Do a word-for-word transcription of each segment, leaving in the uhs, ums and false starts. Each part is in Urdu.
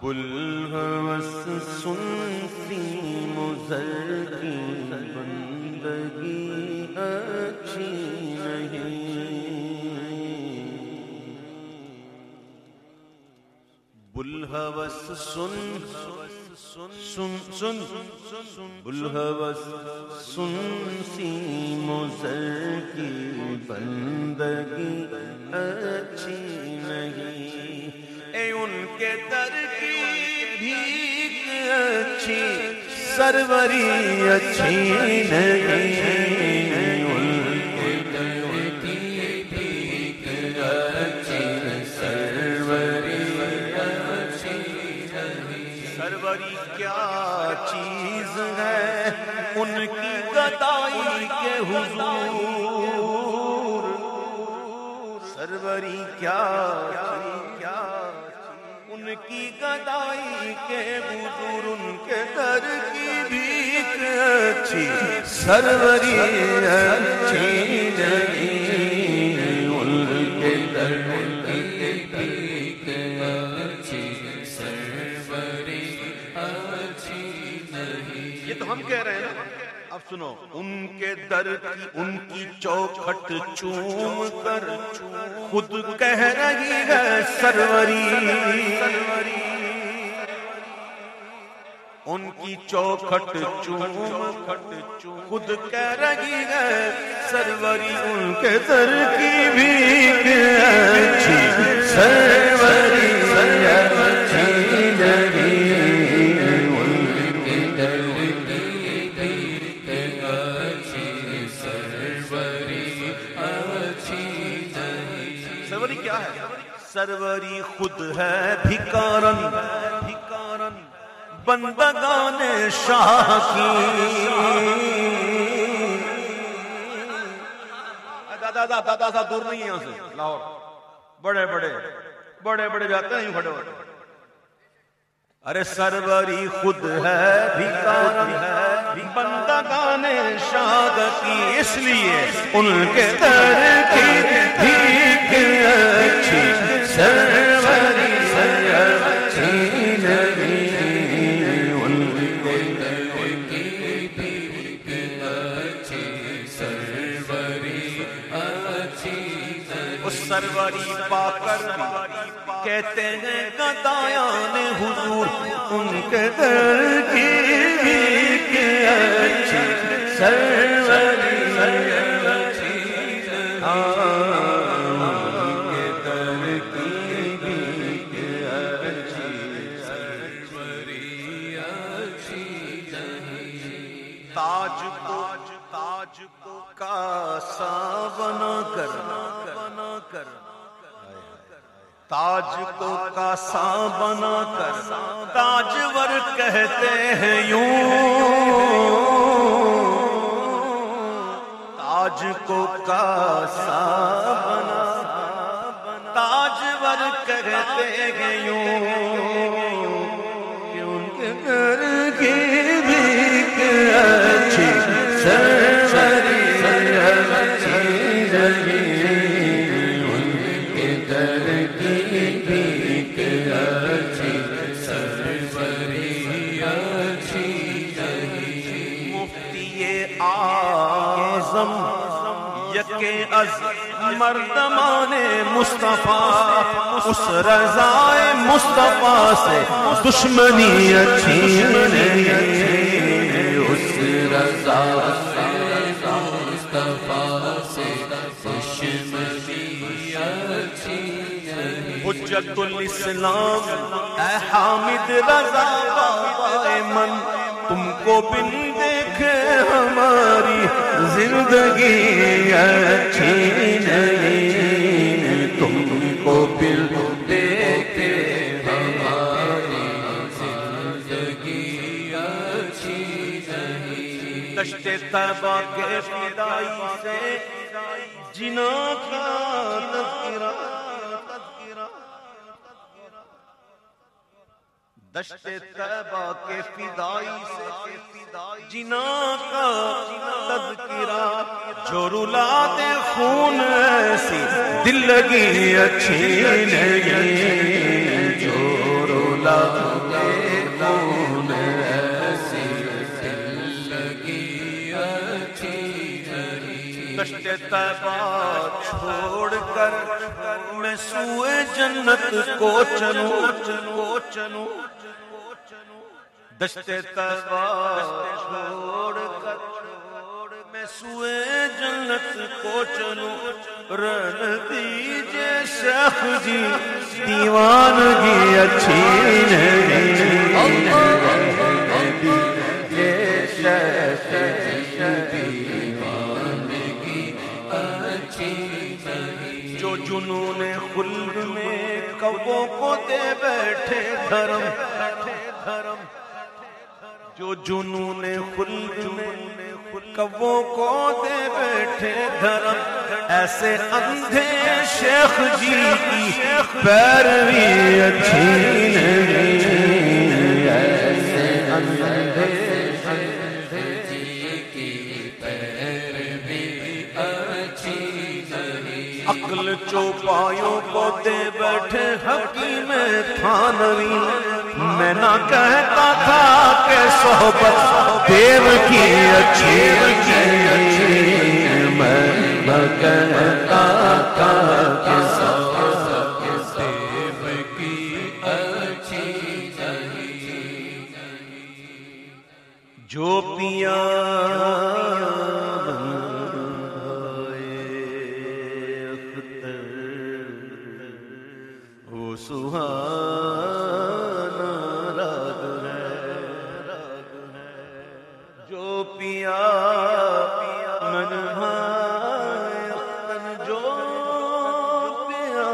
بلحوث سنتی مضر کی بندگی اچھی نہیں، بلحوث سن سن سن بلحوث سنتی مضر کی بندگی اچھی نہیں، اے ان کے در کی بھیک اچھی سروری اچھی نہیں، ان کے در کی بھیک اچھی سروری اچھی نہیں، سروری کیا چیز ہے ان کی گدائی کے حضور، سروری کیا کیا ان کی گدائی کے حضور، ان کے در کی بھیک اچھی سروری اچھی نہیں، ان کے در کی بھیک اچھی سروری اچھی نہیں۔ یہ تو ہم کہہ رہے ہیں نا، اب سنو، ان کے در کی ان کی چوکھٹ چوم کر خود کہہ رہی ہے سروری، ان کی چوکھٹ چوم خود کہہ رہی ہے سروری، ان کے در کی بھیک اچھی سروری اچھی نہیں، سروری خود ہے بھکارن بھکارن بندگان شاہ کی، دادا دادا دادا دور نہیں ہے یہاں سے، لاہور بڑے بڑے بڑے بڑے جاتے ہیں کھڑے ہوتے، ارے سروری خود ہے بھکارن بندگان شاہ کی، اس لیے ان کے در کی بھیک اچھی سروری اچھی نہیں، ان کے در کی بھیک اچھی سروری اچھی نہیں، اس سروری پا کر کہتے ہیں گدایان حضور، ان کے در کی بھیک اچھی سروری اچھی تاج کو تاج کو کاسا بنا کر بنا کر تاج کو کاسا بنا کر تاجور کہتے ہیں یوں، تاج کو کاسا بنا تاجور کہتے ہیں یوں، کہ ان کے گھر کی بھیک اچھی سروری اچھی نہیں، ان کے در کی بھیک اچھی سروری اچھی نہیں، مفتی اعظم یکے از مردمان مصطفیٰ، اس رضائے مصطفیٰ سے دشمنی اچھی نہیں، اس رضا مصطفیٰ سے دشمنی اچھی نہیں، حجت الاسلام اے حامد رضا بابا من، تم کو بن دیکھے ہماری زندگی اچھی نہیں، تم کو بن دیکھے ہماری زندگی اچھی نہیں، دشت طیبہ کے فدائی سے جنا کا تذکرہ، دشت طیبہ کے فدائی سے جنا کا تذکرہ، جو رلا دے خون ایسی دل لگی اچھی نہیں، جو رلا طیبہ چھوڑ کر میں سوئے جنت کو چلوں، دشت طیبہ چھوڑ کر میں سوئے جنت کو چلوں، رہن دیجئے شیخ جی دیوانگی اچھی نہیں، جو جنون خلد میں کبوں کو دے بیٹھے دھرم، جو جنون خلد میں کبوں کو دے بیٹھے دھرم، ایسے اندھے شیخ جی کی پیروی اچھی نہیں، ایسے اندھے عقل چوپایوں کو دے بیٹھے حکیم تھانوی، میں نہ کہتا تھا کہ صحبت دیو کی اچھی، میں نہ کہتا تھا کہ صحبت دیو کی اچھی، جو پیا سہانا راگ ہے، جو پیا من بھائے اختر، جو پیا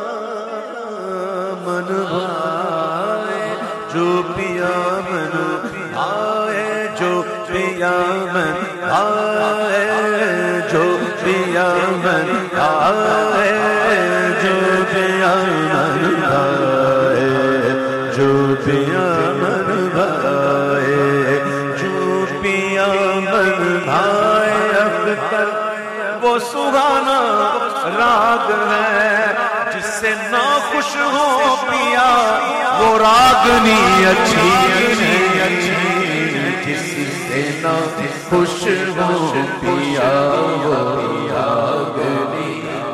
من بھائے، جو پیا من بھائے، جو پیا من بھائے، جو پیا من بھائے، جو پیا من بھائے، جو پیا من بھائے، جو پیا من بھائے اختر، وہ سہانا راگ ہے، جس سے نہ خوش ہو پیا وہ راگنی اچھی، جس سے نہ خوش ہو پیا وہ راگنی